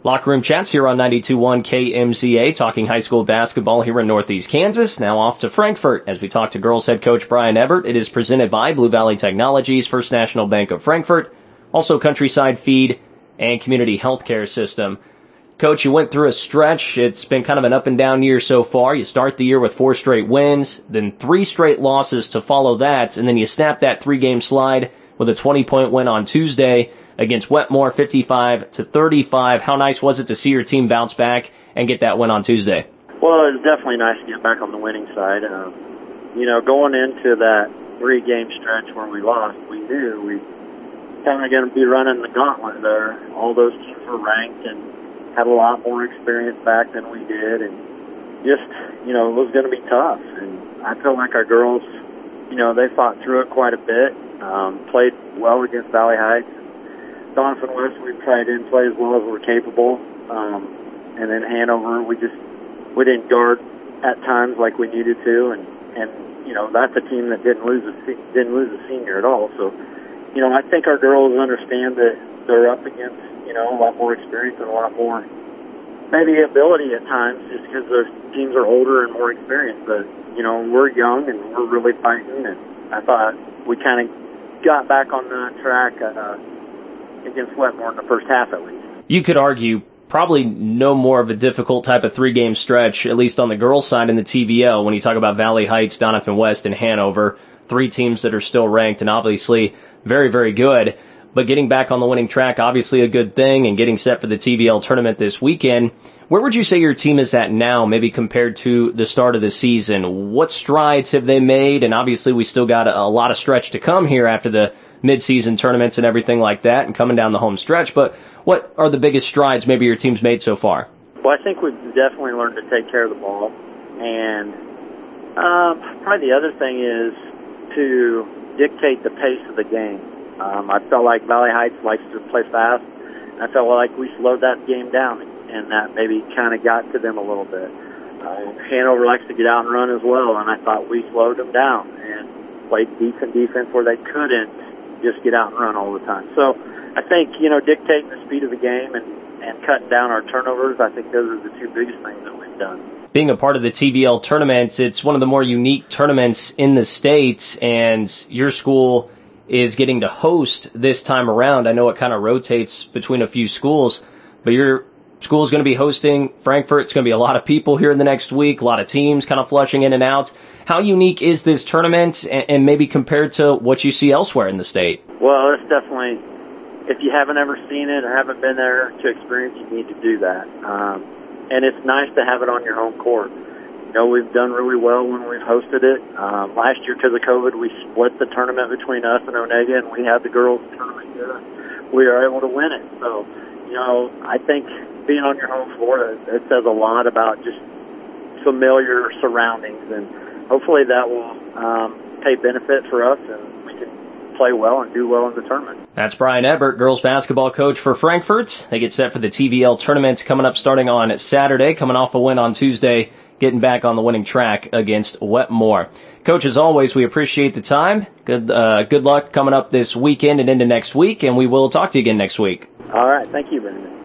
Locker Room Chats here on 92.1 KMZA, talking high school basketball here in Northeast Kansas. Now off to Frankfort as we talk to girls head coach Brian Ebert. It is presented by Blue Valley Technologies, First National Bank of Frankfort, also Countryside Feed and Community Healthcare System. Coach, you went through a stretch. It's been kind of an up and down year so far. You start the year with 4 straight wins, then 3 straight losses to follow that, and then you snap that 3-game slide with a 20-point win on Tuesday against Wetmore, 55-35. How nice was it to see your team bounce back and get that win on Tuesday? Well, it was definitely nice to get back on the winning side. Going into that 3-game stretch where we lost, we knew we kind of going to be running the gauntlet there. All those teams were ranked and had a lot more experience back than we did, and just, it was going to be tough. And I feel like our girls, they fought through it quite a bit, played well against Valley Heights. Doniphan West, we tried to play as well as we're capable. And then Hanover, we didn't guard at times like we needed to, and that's a team that didn't lose a senior at all. So, I think our girls understand that they're up against, a lot more experience and a lot more maybe ability at times, just because those teams are older and more experienced. But, we're young and we're really fighting, and I thought we kind of got back on that track against Wetmore in the first half at least. You could argue probably no more of a difficult type of 3-game stretch, at least on the girls' side in the TVL, when you talk about Valley Heights, Doniphan West, and Hanover, 3 teams that are still ranked and obviously very, very good. But getting back on the winning track, obviously a good thing, and getting set for the TVL tournament this weekend. Where would you say your team is at now, maybe compared to the start of the season? What strides have they made? And obviously we still got a lot of stretch to come here after the mid-season tournaments and everything like that and coming down the home stretch. But what are the biggest strides maybe your team's made so far? Well, I think we've definitely learned to take care of the ball. And probably the other thing is to dictate the pace of the game. I felt like Valley Heights likes to play fast. I felt like we slowed that game down, and that maybe kind of got to them a little bit. Hanover likes to get out and run as well, and I thought we slowed them down and played decent defense where they couldn't just get out and run all the time. So I think, dictating the speed of the game and cutting down our turnovers, I think those are the 2 biggest things that we've done. Being a part of the TVL tournament, it's one of the more unique tournaments in the state, and your school is getting to host this time around. I know it kind of rotates between a few schools, but your school is going to be hosting Frankfort. It's going to be a lot of people here in the next week, a lot of teams kind of flushing in and out. How unique is this tournament, and maybe compared to what you see elsewhere in the state? Well, it's definitely, if you haven't ever seen it or haven't been there to experience, you need to do that. And it's nice to have it on your home court. We've done really well when we've hosted it. Last year, because of COVID, we split the tournament between us and Onega, and we had the girls' tournament here. We were able to win it. So, I think being on your home floor, it says a lot about just familiar surroundings, and hopefully that will pay benefit for us, and we can play well and do well in the tournament. That's Brian Ebert, girls basketball coach for Frankfort. They get set for the TVL tournament coming up starting on Saturday, coming off a win on Tuesday, getting back on the winning track against Wetmore. Coach, as always, we appreciate the time. Good luck coming up this weekend and into next week, and we will talk to you again next week. All right. Thank you, Benjamin.